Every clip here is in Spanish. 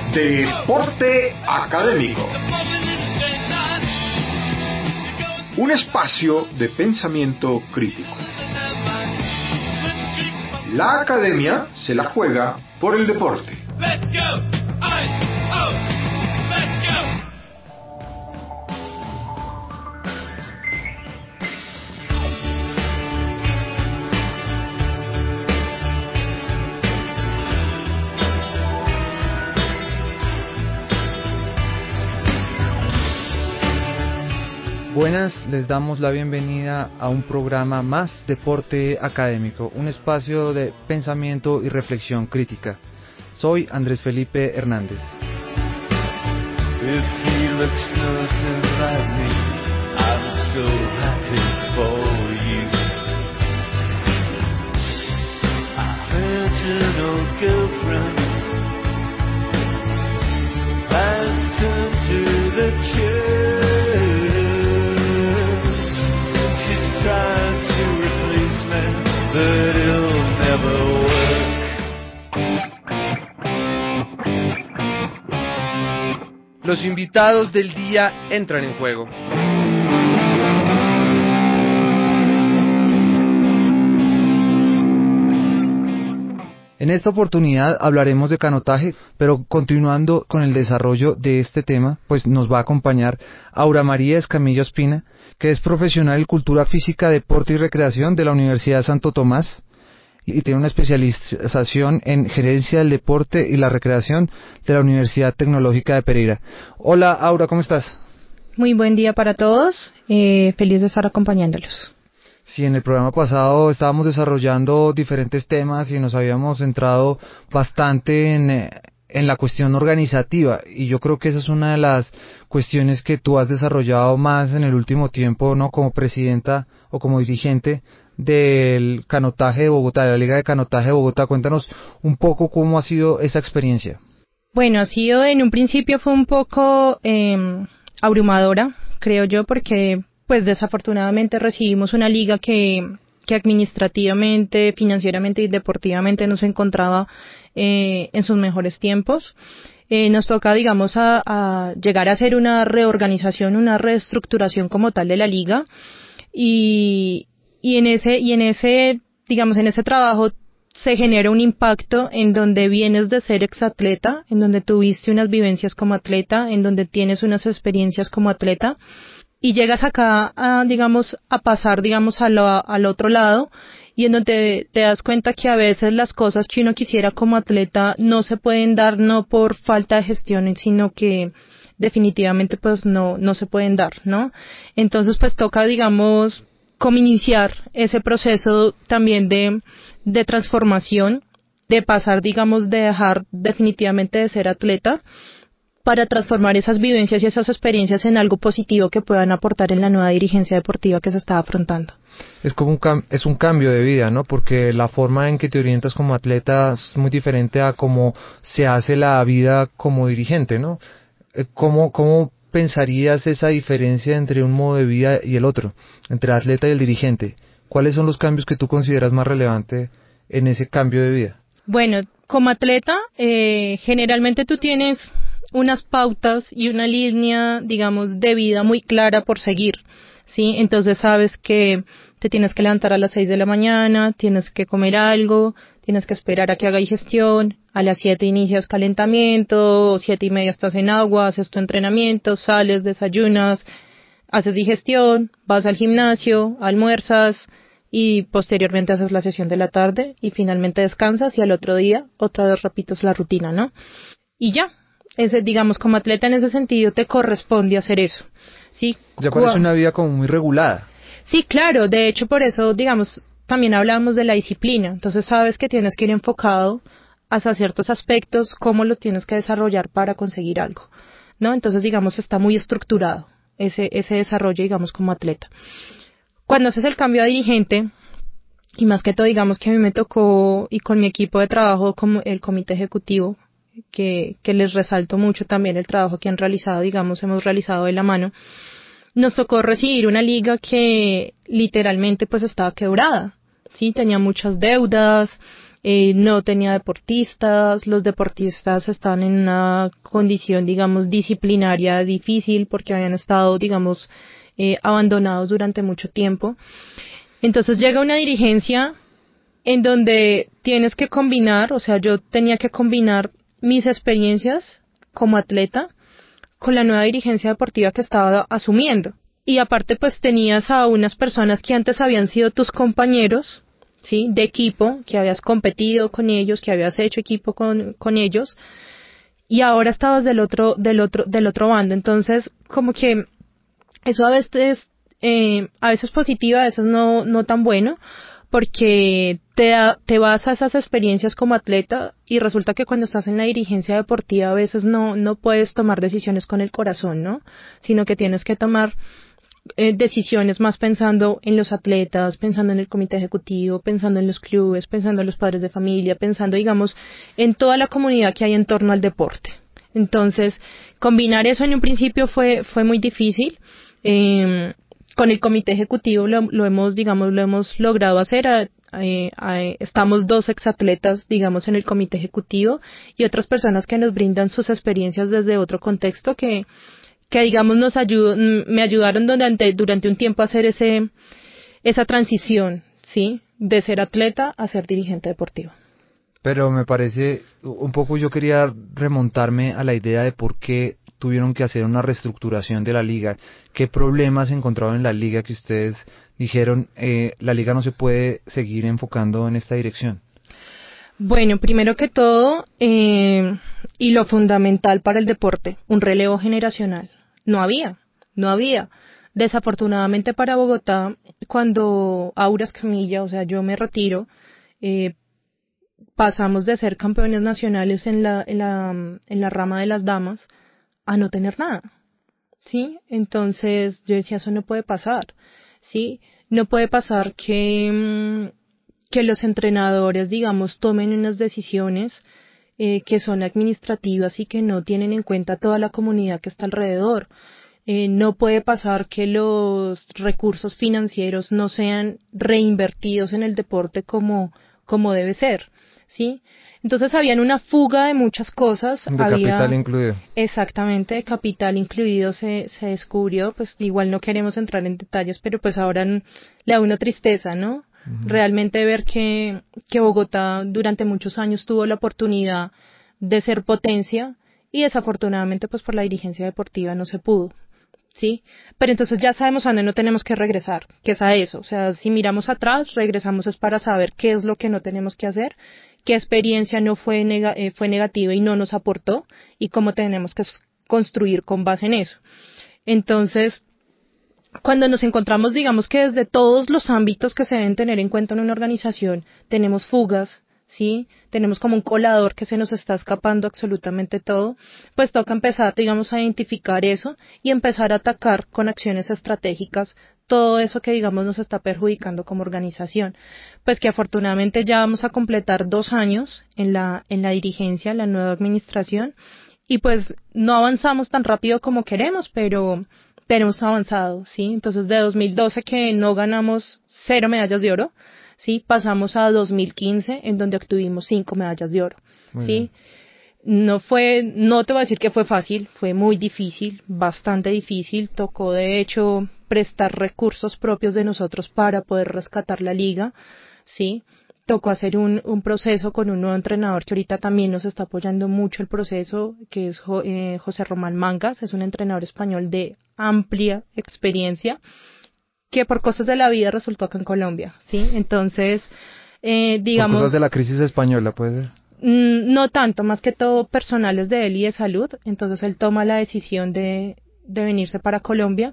Deporte Académico. Un espacio de pensamiento crítico. La academia se la juega por el deporte. Buenas, les damos la bienvenida a un programa más Deporte Académico, un espacio de pensamiento y reflexión crítica. Soy Andrés Felipe Hernández. Los invitados del día entran en juego. En esta oportunidad hablaremos de canotaje, pero continuando con el desarrollo de este tema, pues nos va a acompañar Aura María Escamilla Ospina, que es profesional en Cultura Física, Deporte y Recreación de la Universidad de Santo Tomás y tiene una especialización en Gerencia del Deporte y la Recreación de la Universidad Tecnológica de Pereira. Hola Aura, ¿cómo estás? Muy buen día para todos, feliz de estar acompañándolos. Sí, en el programa pasado estábamos desarrollando diferentes temas y nos habíamos centrado bastante en la cuestión organizativa, y yo creo que esa es una de las cuestiones que tú has desarrollado más en el último tiempo, ¿no? Como presidenta o como dirigente del canotaje de Bogotá, de la Liga de Canotaje de Bogotá. Cuéntanos un poco cómo ha sido esa experiencia. Bueno, en un principio fue un poco abrumadora, creo yo, porque pues desafortunadamente recibimos una liga que administrativamente, financieramente y deportivamente no se encontraba en sus mejores tiempos. Nos toca, digamos, a llegar a hacer una reorganización, una reestructuración como tal de la liga, y en ese trabajo se genera un impacto en donde vienes de ser exatleta, en donde tuviste unas vivencias como atleta, en donde tienes unas experiencias como atleta, y llegas acá a pasar, al otro lado, y en donde te das cuenta que a veces las cosas que uno quisiera como atleta no se pueden dar, no por falta de gestión, sino que definitivamente pues no se pueden dar, ¿no? Entonces pues toca, como iniciar ese proceso también de transformación, de pasar, de dejar definitivamente de ser atleta, para transformar esas vivencias y esas experiencias en algo positivo que puedan aportar en la nueva dirigencia deportiva que se está afrontando. Es como un cambio de vida, ¿no? Porque la forma en que te orientas como atleta es muy diferente a cómo se hace la vida como dirigente, ¿no? ¿Cómo pensarías esa diferencia entre un modo de vida y el otro, entre el atleta y el dirigente? ¿Cuáles son los cambios que tú consideras más relevantes en ese cambio de vida? Bueno, como atleta, generalmente tú tienes unas pautas y una línea, de vida muy clara por seguir, ¿sí? Entonces sabes que te tienes que levantar a las 6 de la mañana, tienes que comer algo, tienes que esperar a que haga digestión, a las 7 inicias calentamiento, 7:30 estás en agua, haces tu entrenamiento, sales, desayunas, haces digestión, vas al gimnasio, almuerzas y posteriormente haces la sesión de la tarde y finalmente descansas y al otro día otra vez repites la rutina, ¿no? Y ya. Como atleta en ese sentido te corresponde hacer eso, ¿sí? Ya parece una vida como muy regulada. Sí, claro, de hecho por eso, también hablamos de la disciplina, entonces sabes que tienes que ir enfocado hacia ciertos aspectos, cómo los tienes que desarrollar para conseguir algo, ¿no? Entonces, está muy estructurado ese desarrollo, como atleta. Cuando haces el cambio a dirigente, y más que todo, que a mí me tocó, y con mi equipo de trabajo, como el comité ejecutivo, que les resalto mucho también el trabajo que han realizado, hemos realizado de la mano. Nos tocó recibir una liga que literalmente pues estaba quebrada, sí, tenía muchas deudas, no tenía deportistas, los deportistas estaban en una condición, digamos, disciplinaria difícil porque habían estado, digamos, abandonados durante mucho tiempo. Entonces llega una dirigencia en donde tienes que combinar, o sea, yo tenía que combinar mis experiencias como atleta con la nueva dirigencia deportiva que estaba asumiendo. Y aparte pues tenías a unas personas que antes habían sido tus compañeros, ¿sí? De equipo, que habías competido con ellos, que habías hecho equipo con ellos, y ahora estabas del otro bando. Entonces, como que eso a veces positivo, a veces no tan bueno, porque te vas a esas experiencias como atleta y resulta que cuando estás en la dirigencia deportiva a veces no puedes tomar decisiones con el corazón, ¿no? Sino que tienes que tomar decisiones más pensando en los atletas, pensando en el comité ejecutivo, pensando en los clubes, pensando en los padres de familia, pensando, digamos, en toda la comunidad que hay en torno al deporte. Entonces, combinar eso en un principio fue muy difícil. Con el comité ejecutivo lo hemos logrado hacer. Estamos 2 exatletas, digamos, en el comité ejecutivo y otras personas que nos brindan sus experiencias desde otro contexto que digamos me ayudaron durante un tiempo a hacer esa transición, ¿sí? De ser atleta a ser dirigente deportivo. Pero me parece, un poco yo quería remontarme a la idea de por qué tuvieron que hacer una reestructuración de la liga. ¿Qué problemas encontraron en la liga que ustedes dijeron, la liga no se puede seguir enfocando en esta dirección? Bueno, primero que todo, y lo fundamental para el deporte, un relevo generacional. No había. Desafortunadamente para Bogotá, cuando Aura Escamilla, o sea, yo me retiro, pasamos de ser campeones nacionales en la rama de las damas a no tener nada, ¿sí? Entonces yo decía, eso no puede pasar, ¿sí? No puede pasar que los entrenadores, digamos, tomen unas decisiones que son administrativas y que no tienen en cuenta toda la comunidad que está alrededor. No puede pasar que los recursos financieros no sean reinvertidos en el deporte como debe ser, ¿sí? Entonces habían una fuga de muchas cosas. Capital incluido. Exactamente, de capital incluido se descubrió, pues igual no queremos entrar en detalles, pero pues ahora le da uno tristeza, ¿no? Uh-huh. Realmente ver que Bogotá durante muchos años tuvo la oportunidad de ser potencia y desafortunadamente pues por la dirigencia deportiva no se pudo. ¿Sí? Pero entonces ya sabemos a dónde no tenemos que regresar, que es a eso. O sea, si miramos atrás, regresamos es para saber qué es lo que no tenemos que hacer, qué experiencia no fue negativa y no nos aportó, y cómo tenemos que construir con base en eso. Entonces, cuando nos encontramos, digamos que desde todos los ámbitos que se deben tener en cuenta en una organización, tenemos fugas, ¿sí? Tenemos como un colador que se nos está escapando absolutamente todo, pues toca empezar, digamos, a identificar eso y empezar a atacar con acciones estratégicas todo eso que, digamos, nos está perjudicando como organización. Pues que afortunadamente ya vamos a completar 2 años en la dirigencia, en la nueva administración, y pues no avanzamos tan rápido como queremos, pero hemos avanzado, ¿sí? Entonces de 2012 que no ganamos 0 medallas de oro, ¿sí? Pasamos a 2015 en donde obtuvimos 5 medallas de oro, ¿sí? No te voy a decir que fue fácil, fue muy difícil, bastante difícil. Tocó de hecho prestar recursos propios de nosotros para poder rescatar la liga, ¿sí? Tocó hacer un proceso con un nuevo entrenador que ahorita también nos está apoyando mucho el proceso, que es José Román Mangas, es un entrenador español de amplia experiencia, que por cosas de la vida resultó acá en Colombia, ¿sí? Entonces, digamos... Por cosas de la crisis española, ¿puede ser? No tanto, más que todo personales de él y de salud. Entonces él toma la decisión de venirse para Colombia.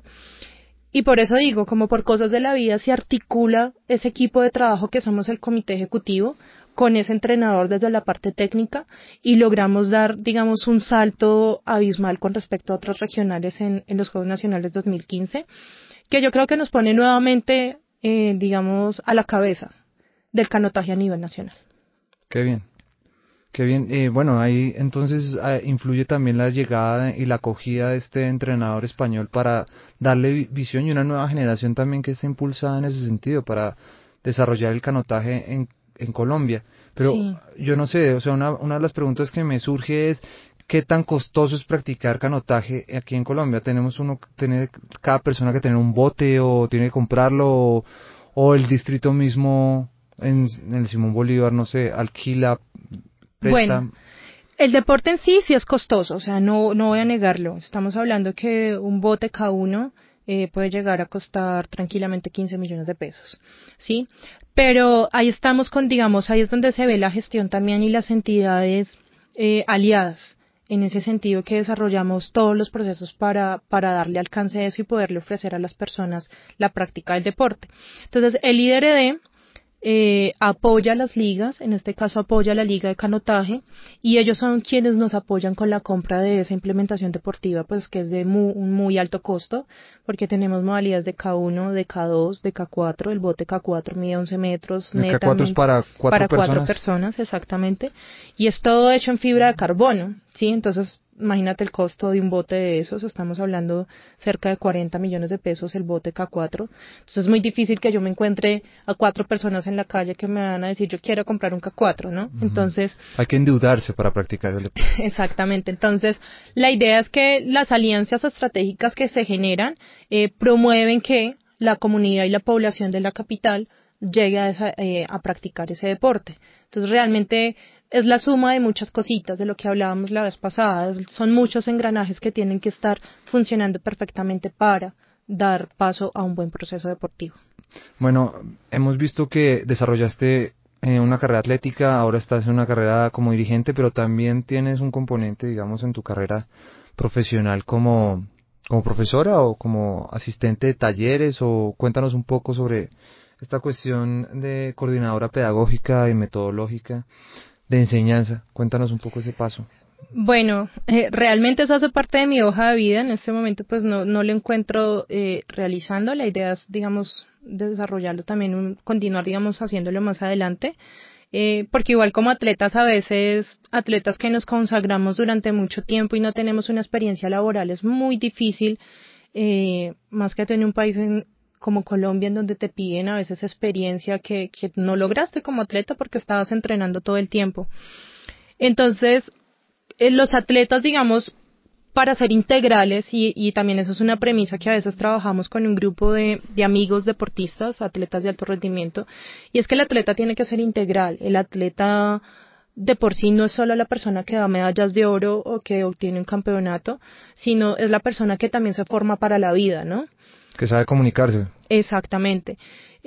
Y por eso digo, como por cosas de la vida se articula ese equipo de trabajo que somos el comité ejecutivo con ese entrenador desde la parte técnica y logramos dar, digamos, un salto abismal con respecto a otros regionales en los Juegos Nacionales 2015, que yo creo que nos pone nuevamente, digamos, a la cabeza del canotaje a nivel nacional. Qué bien. Qué bien. Bueno, ahí entonces influye también la llegada y la acogida de este entrenador español para darle visión y una nueva generación también que está impulsada en ese sentido para desarrollar el canotaje en Colombia. Pero Sí. yo no sé, o sea, una de las preguntas que me surge es, ¿qué tan costoso es practicar canotaje aquí en Colombia? ¿Tiene cada persona que tener un bote o tiene que comprarlo o el distrito mismo en el Simón Bolívar, no sé, alquila, Bueno, presta? el deporte en sí es costoso, o sea, no voy a negarlo. Estamos hablando que un bote K1 puede llegar a costar tranquilamente 15 millones de pesos, ¿sí? Pero ahí estamos con, digamos, ahí es donde se ve la gestión también y las entidades aliadas. En ese sentido que desarrollamos todos los procesos para darle alcance a eso y poderle ofrecer a las personas la práctica del deporte. Entonces, el IDRD apoya las ligas, en este caso apoya la liga de canotaje, y ellos son quienes nos apoyan con la compra de esa implementación deportiva, pues que es de un muy alto costo, porque tenemos modalidades de K1, de K2, de K4, el bote K4 mide 11 metros El K4 es netamente para para cuatro personas. personas, exactamente, y es todo hecho en fibra de carbono, ¿sí? Entonces, imagínate el costo de un bote de esos, estamos hablando cerca de 40 millones de pesos el bote K4. Entonces es muy difícil que yo me encuentre a 4 personas en la calle que me van a decir yo quiero comprar un K4, ¿no? Ujú. Entonces, Hay que endeudarse para practicar el deporte. exactamente. Entonces, la idea es que las alianzas estratégicas que se generan promueven que la comunidad y la población de la capital llegue a practicar ese deporte. Entonces, realmente es la suma de muchas cositas de lo que hablábamos la vez pasada. Son muchos engranajes que tienen que estar funcionando perfectamente para dar paso a un buen proceso deportivo. Bueno, hemos visto que desarrollaste una carrera atlética, ahora estás en una carrera como dirigente, pero también tienes un componente, digamos, en tu carrera profesional como profesora o como asistente de talleres, o cuéntanos un poco sobre esta cuestión de coordinadora pedagógica y metodológica de enseñanza. Cuéntanos un poco ese paso. Bueno, realmente eso hace parte de mi hoja de vida. En este momento, pues no lo encuentro realizando. La idea es, digamos, desarrollarlo también, continuar, digamos, haciéndolo más adelante. Porque igual como atletas, a veces, atletas que nos consagramos durante mucho tiempo y no tenemos una experiencia laboral, es muy difícil, más que en un país como Colombia, en donde te piden a veces experiencia que no lograste como atleta porque estabas entrenando todo el tiempo. Entonces, los atletas, digamos, para ser integrales, y también eso es una premisa que a veces trabajamos con un grupo de amigos deportistas, atletas de alto rendimiento, y es que el atleta tiene que ser integral. El atleta de por sí no es solo la persona que da medallas de oro o que obtiene un campeonato, sino es la persona que también se forma para la vida, ¿no? Que sabe comunicarse. Exactamente.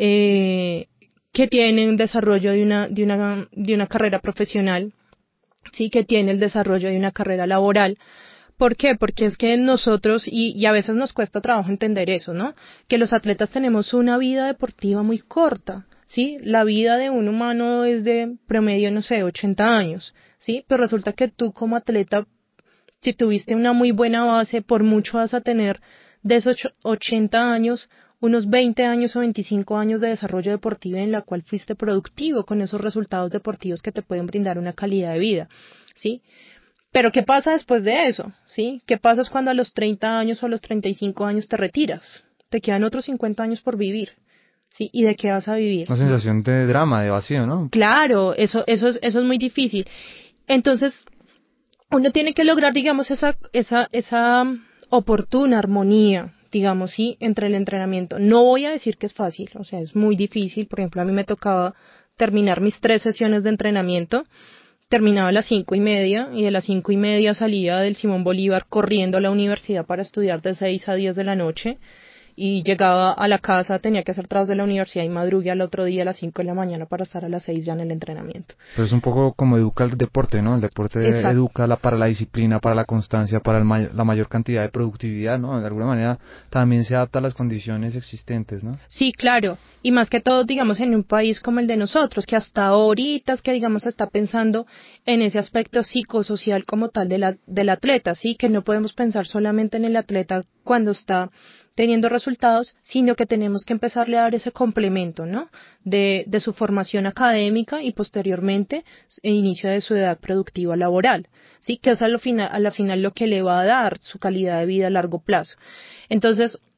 Que tiene un desarrollo de una carrera profesional, sí, que tiene el desarrollo de una carrera laboral. ¿Por qué? Porque es que nosotros, y a veces nos cuesta trabajo entender eso, ¿no? Que los atletas tenemos una vida deportiva muy corta, ¿sí? La vida de un humano es de promedio, no sé, 80 años, ¿sí? Pero resulta que tú como atleta, si tuviste una muy buena base, por mucho vas a tener de esos 80 años, unos 20 años o 25 años de desarrollo deportivo en la cual fuiste productivo con esos resultados deportivos que te pueden brindar una calidad de vida, ¿sí? Pero ¿qué pasa después de eso? ¿Sí? ¿Qué pasa cuando a los 30 años o a los 35 años te retiras? Te quedan otros 50 años por vivir. ¿Sí? ¿Y de qué vas a vivir? Una sensación de drama, de vacío, ¿no? Claro, eso es muy difícil. Entonces, uno tiene que lograr, digamos, esa oportuna armonía, digamos, sí, entre el entrenamiento. No voy a decir que es fácil, o sea, es muy difícil. Por ejemplo, a mí me tocaba terminar mis 3 sesiones de entrenamiento. Terminaba a las 5:30 y de las 5:30 salía del Simón Bolívar corriendo a la universidad para estudiar de 6 a 10 de la noche, y llegaba a la casa, tenía que hacer trabajos de la universidad y madrugué al otro día a las 5 de la mañana para estar a las 6 ya en el entrenamiento. Pero es un poco como educa el deporte, ¿no? El deporte Exacto. educa para la disciplina, para la constancia, para la mayor cantidad de productividad, ¿no? De alguna manera también se adapta a las condiciones existentes, ¿no? Sí, claro. Y más que todo, digamos, en un país como el de nosotros, que hasta ahorita es que, digamos, se está pensando en ese aspecto psicosocial como tal del atleta, sí, que no podemos pensar solamente en el atleta cuando está teniendo resultados, sino que tenemos que empezarle a dar ese complemento, ¿no? De su formación académica y posteriormente el inicio de su edad productiva laboral, sí, que es a la final lo que le va a dar su calidad de vida a largo plazo. Entonces,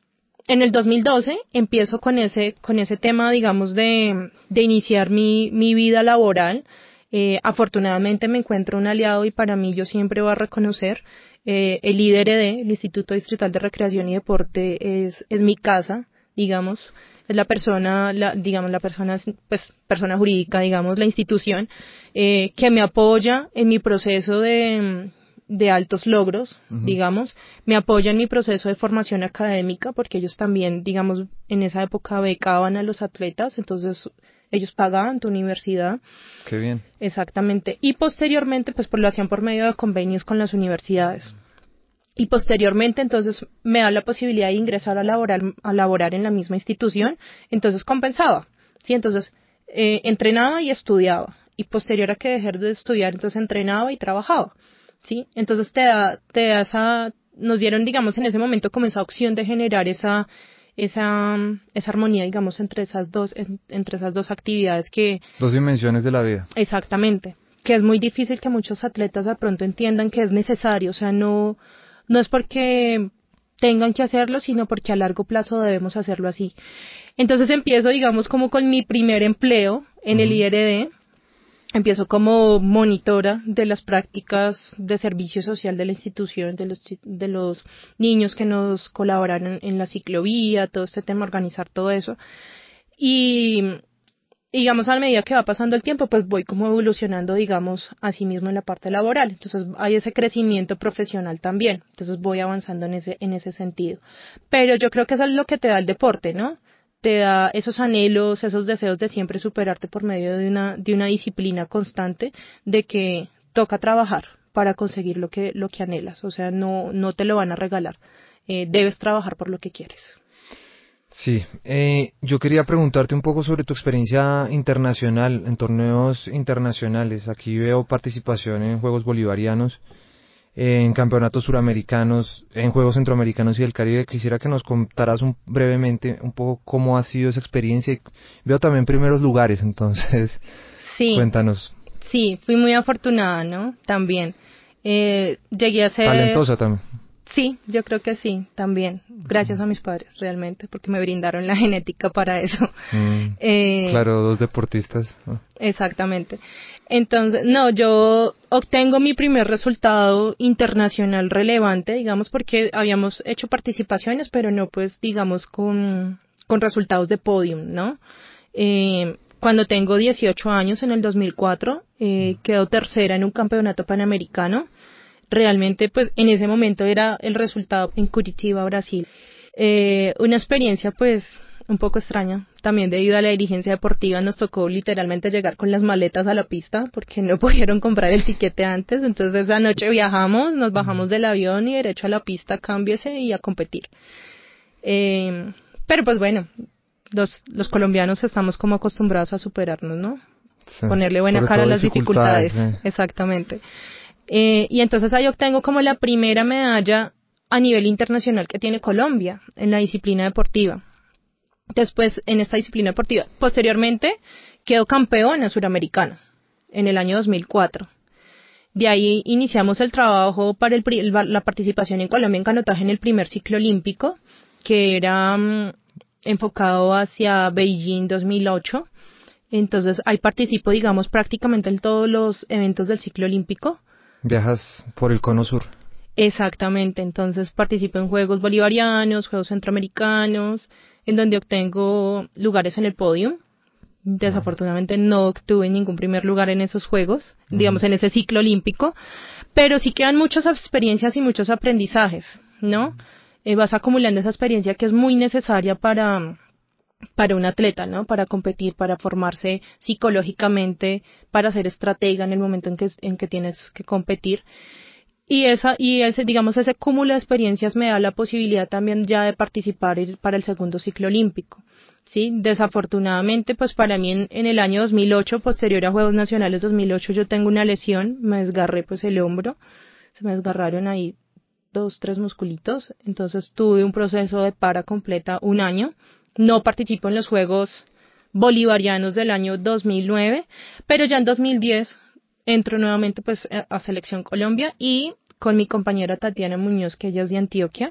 en el 2012 empiezo con ese tema, digamos, de iniciar mi vida laboral. Afortunadamente me encuentro un aliado y para mí yo siempre voy a reconocer el IDRD, el Instituto Distrital de Recreación y Deporte, es mi casa, digamos, es la persona, pues, persona jurídica, digamos, la institución, que me apoya en mi proceso de altos logros, digamos, me apoya en mi proceso de formación académica, porque ellos también, digamos, en esa época becaban a los atletas, entonces ellos pagaban tu universidad. Qué bien. Exactamente. Y posteriormente, pues lo hacían por medio de convenios con las universidades. Y posteriormente, entonces, me da la posibilidad de ingresar a laborar en la misma institución, entonces compensaba, ¿sí? Entonces, entrenaba y estudiaba. Y posterior a que dejé de estudiar, entonces entrenaba y trabajaba, ¿sí? Entonces nos dieron, digamos, en ese momento como esa opción de generar esa armonía, digamos, entre esas dos actividades que... Dos dimensiones de la vida. Exactamente. Que es muy difícil que muchos atletas de pronto entiendan que es necesario, o sea, no es porque tengan que hacerlo, sino porque a largo plazo debemos hacerlo así. Entonces empiezo, digamos, como con mi primer empleo en el IRD. Empiezo como monitora de las prácticas de servicio social de la institución, de los niños que nos colaboraron en la ciclovía, todo este tema, organizar todo eso. Y digamos, a medida que va pasando el tiempo, pues voy como evolucionando, digamos, así mismo en la parte laboral. Entonces hay ese crecimiento profesional también. Entonces voy avanzando en ese sentido. Pero yo creo que eso es lo que te da el deporte, ¿no? Te da esos anhelos, esos deseos de siempre superarte por medio de una disciplina constante, de que toca trabajar para conseguir lo que anhelas. O sea, no te lo van a regalar. Debes trabajar por lo que quieres. Sí, yo quería preguntarte un poco sobre tu experiencia internacional, en torneos internacionales. Aquí veo participación en Juegos Bolivarianos, en campeonatos suramericanos, en Juegos Centroamericanos y del Caribe. Quisiera que nos contaras brevemente un poco cómo ha sido esa experiencia. Veo también primeros lugares, entonces sí, cuéntanos. Sí, fui muy afortunada, ¿no? También. Llegué a ser... Talentosa también. Sí, yo creo que sí, también. Gracias a mis padres, realmente, porque me brindaron la genética para eso. Claro, dos deportistas. Exactamente. Entonces, no, yo obtengo mi primer resultado internacional relevante, digamos, porque habíamos hecho participaciones, pero no, pues, digamos, con resultados de podium, ¿no? Cuando tengo 18 años, en el 2004, quedo tercera en un campeonato panamericano. Realmente, pues, en ese momento era el resultado en Curitiba, Brasil. Una experiencia, pues, un poco extraña. También debido a la dirigencia deportiva nos tocó literalmente llegar con las maletas a la pista porque no pudieron comprar el tiquete antes. Entonces, esa noche viajamos, nos bajamos del avión y derecho a la pista, cámbiese y a competir. Pero, pues, bueno, los colombianos estamos como acostumbrados a superarnos, ¿no? Sí. Ponerle buena cara a las dificultades. Exactamente. Y entonces ahí obtengo como la primera medalla a nivel internacional que tiene Colombia en la disciplina deportiva. Después, en esta disciplina deportiva, posteriormente quedo campeona suramericana en el año 2004. De ahí iniciamos el trabajo para la participación en Colombia en canotaje en el primer ciclo olímpico, que era enfocado hacia Beijing 2008. Entonces ahí participo, digamos, prácticamente en todos los eventos del ciclo olímpico. Viajas por el cono sur. Exactamente, entonces participo en Juegos Bolivarianos, Juegos Centroamericanos, en donde obtengo lugares en el podio. Desafortunadamente no obtuve ningún primer lugar en esos Juegos, digamos en ese ciclo olímpico, pero sí quedan muchas experiencias y muchos aprendizajes, ¿no? Vas acumulando esa experiencia que es muy necesaria para un atleta, ¿no? Para competir, para formarse psicológicamente, para ser estratega en el momento en que tienes que competir. Y ese, digamos, ese cúmulo de experiencias me da la posibilidad también ya de participar para el segundo ciclo olímpico, ¿sí? Desafortunadamente, pues para mí en el año 2008, posterior a Juegos Nacionales 2008, yo tengo una lesión, me desgarré pues el hombro, se me desgarraron ahí 2-3 musculitos, entonces tuve un proceso de para completa un año. No participo en los Juegos Bolivarianos del año 2009, pero ya en 2010 entro nuevamente pues a Selección Colombia y con mi compañera Tatiana Muñoz, que ella es de Antioquia,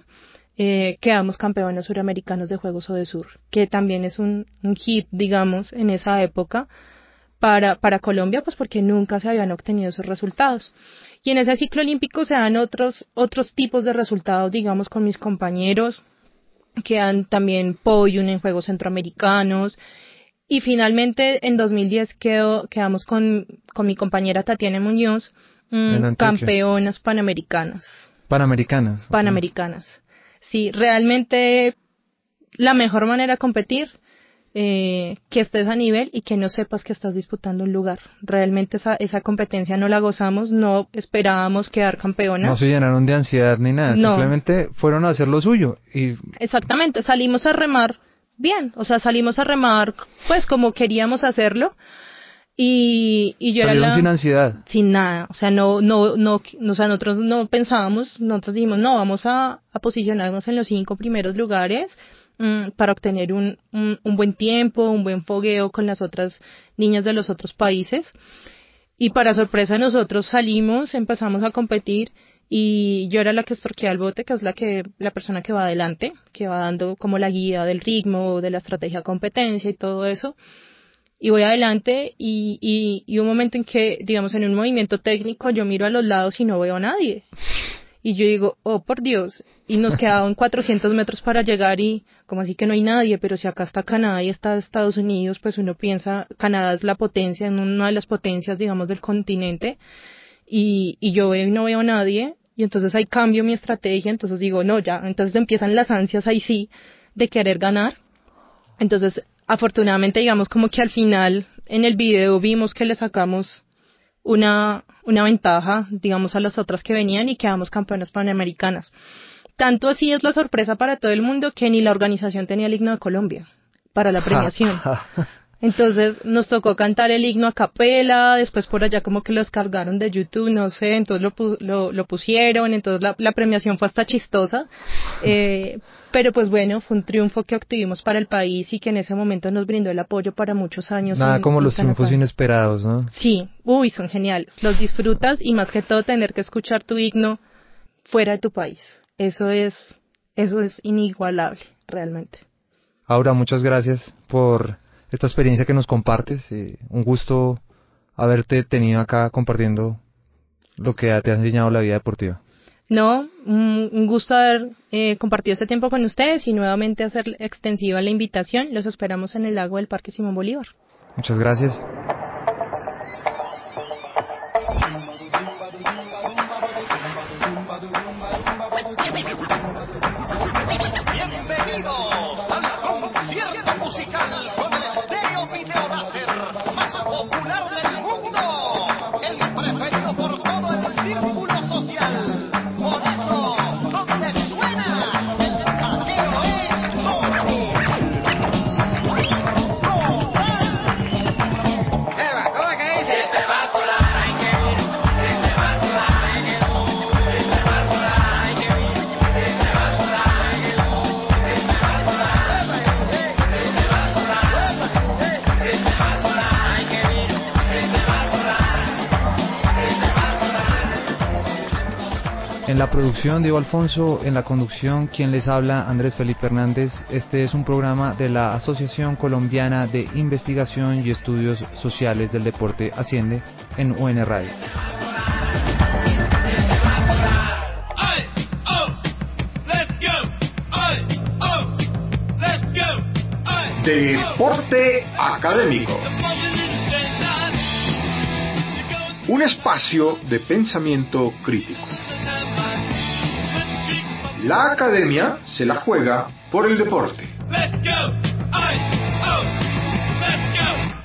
quedamos campeones suramericanos de Juegos Odesur, que también es un hit, digamos, en esa época para Colombia, pues porque nunca se habían obtenido esos resultados. Y en ese ciclo olímpico se dan otros tipos de resultados, digamos, con mis compañeros, quedan también podium en Juegos Centroamericanos, y finalmente en 2010 quedamos con mi compañera Tatiana Muñoz, campeonas panamericanas. Panamericanas. Sí, realmente la mejor manera de competir, que estés a nivel y que no sepas que estás disputando un lugar. Realmente esa competencia no la gozamos, no esperábamos quedar campeonas. No se llenaron de ansiedad ni nada, no. Simplemente fueron a hacer lo suyo. Exactamente, salimos a remar bien, o sea, salimos a remar pues como queríamos hacerlo. Y yo salieron sin ansiedad, sin nada, o sea, o sea, nosotros no pensábamos, nosotros dijimos, no, vamos a posicionarnos en los 5 primeros lugares para obtener un buen tiempo, un buen fogueo con las otras niñas de los otros países. Y para sorpresa de nosotros salimos, empezamos a competir y yo era la que estorquea el bote, que es la persona que va adelante, que va dando como la guía del ritmo, de la estrategia de competencia y todo eso. Y voy adelante y un momento en que, digamos, en un movimiento técnico yo miro a los lados y no veo a nadie. Y yo digo, oh, por Dios. Y nos quedaban 400 metros para llegar y como así que no hay nadie, pero si acá está Canadá y está Estados Unidos, pues uno piensa, Canadá es la potencia, una de las potencias, digamos, del continente. Y yo veo y no veo a nadie. Y entonces ahí cambio mi estrategia, entonces digo, no, ya, entonces empiezan las ansias ahí sí de querer ganar. Entonces, afortunadamente, digamos, como que al final en el video vimos que le sacamos una ventaja, digamos, a las otras que venían y quedamos campeonas panamericanas. Tanto así es la sorpresa para todo el mundo que ni la organización tenía el himno de Colombia para la premiación. Entonces nos tocó cantar el himno a capela, después por allá como que lo descargaron de YouTube, no sé, entonces lo pusieron, entonces la premiación fue hasta chistosa, pero pues bueno, fue un triunfo que obtuvimos para el país y que en ese momento nos brindó el apoyo para muchos años. Nada como los triunfos inesperados, ¿no? Sí, son geniales, los disfrutas y más que todo tener que escuchar tu himno fuera de tu país, eso es inigualable, realmente. Aura, muchas gracias por esta experiencia que nos compartes. Un gusto haberte tenido acá compartiendo lo que te ha enseñado la vida deportiva. No, un gusto haber compartido este tiempo con ustedes y nuevamente hacer extensiva la invitación. Los esperamos en el lago del Parque Simón Bolívar. Muchas gracias. En la producción, Diego Alfonso; en la conducción, quien les habla, Andrés Felipe Hernández. Este es un programa de la Asociación Colombiana de Investigación y Estudios Sociales del Deporte, Asciende, en UN Radio. Deporte Académico. Un espacio de pensamiento crítico. La academia se la juega por el deporte. Let's go.